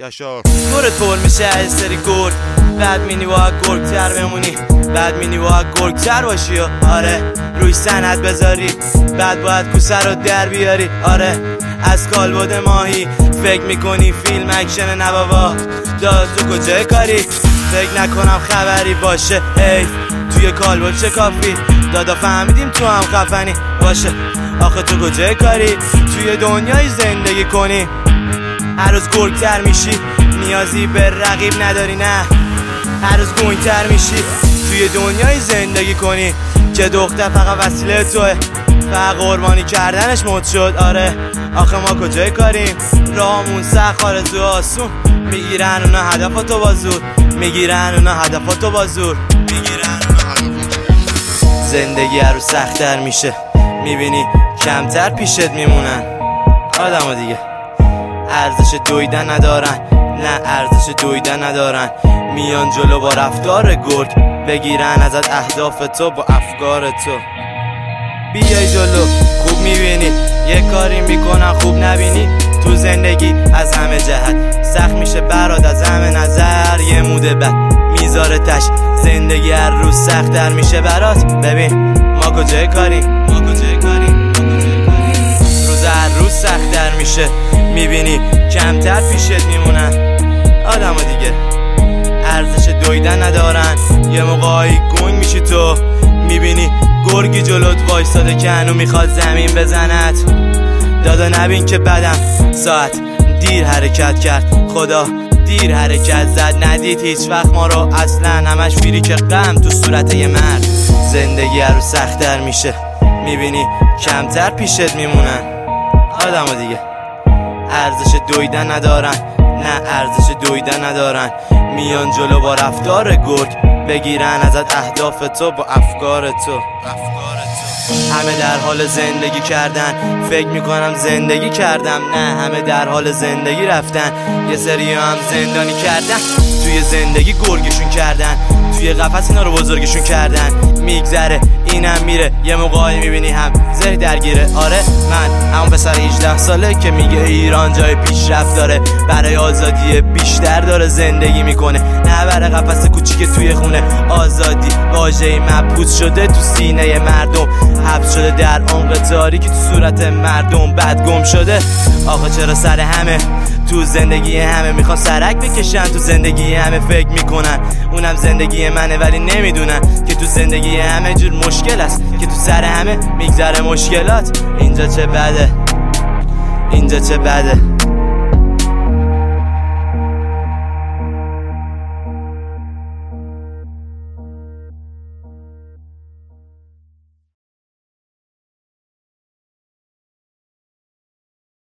یاشار گره طور میشه از سری گرگ بعد مینی باید گرگتر بمونی بعد مینی باید گرگتر باشی و آره روی سند بذاری بعد باید کوسه رو در بیاری آره از کالبد ماهی فکر میکنی فیلم اکشن نبابا داد تو کجای کاری فکر نکنم خبری باشه ای توی کالبد چه کافی دادا فهمیدیم تو هم خفنی باشه آخه تو کجای کاری توی دنیای زندگی کنی هر روز گرگتر میشی نیازی به رقیب نداری نه هر روز گنگتر میشی توی دنیای زندگی کنی که دختر فقط وسیله توه فقط قربانی کردنش مد شد آره آخه ما کجای کاریم راهمون سخت آرزو آسون میگیرن اونا هدفاتو با زور میگیرن اونا هدفاتو با زور میگیرن اونا هدفاتو زندگی هر روز سخت‌تر میشه میبینی کمتر پیشت میمونن آدمو دیگه ارزش دویدن ندارن نه ارزش دویدن ندارن میان جلو با رفتار گرگ بگیرن ازت اهداف تو با افکار تو بیای جلو خوب میبینی یه کاری میکنن خوب نبینی تو زندگی از همه جهت سخت میشه برات از همه نظر یه موده بد میذاره تش زندگی هر روز سخت‌تر میشه برات ببین ما کجای کاریم روز هر روز سخت‌تر میشه میبینی کمتر پیشت میمونن آدمو دیگه ارزش دویدن ندارن یه موقعی گنگ میشی تو میبینی گرگی جلوت وایساده که هنو میخواد زمین بزنت دادا نبین که بدم ساعت دیر حرکت کرد خدا دیر حرکت زد ندید هیچ وقت ما رو اصلا همش فیری که غم تو صورت یه مرد زندگی هر روز سخت‌تر میشه میبینی کمتر پیشت میمونن آدمو دیگه ارزش دویدن ندارن نه ارزش دویدن ندارن میان جلو با رفتار گرگ بگیرن ازت اهداف تو با افکار تو همه در حال زندگی کردن فکر میکنم زندگی کردم نه همه در حال زندگی رفتن یه سری هم زندانی کردن توی زندگی گرگشون کردن توی قفس اینا رو بزرگشون کردن میگذره اینم میره یه موقعی میبینی هم ذهن درگیره آره من همون پسر 18 ساله که میگه ایران جای پیشرفت داره برای آزادی بیشتر داره زندگی میکنه نه برای قفس کوچیک توی خونه آزادی واژه‌ای مبهوت شده تو سینه مردم حبس شده در عمق تاریکی تو صورت مردم بعد گم شده آخه چرا سر همه تو زندگی همه میخوان سرک بکشن تو زندگی همه فکر میکنن اونم زندگی منه ولی نمیدونن که تو زندگی همه جور مشکل است که تو سر همه میگذره مشکلات اینجا چه بده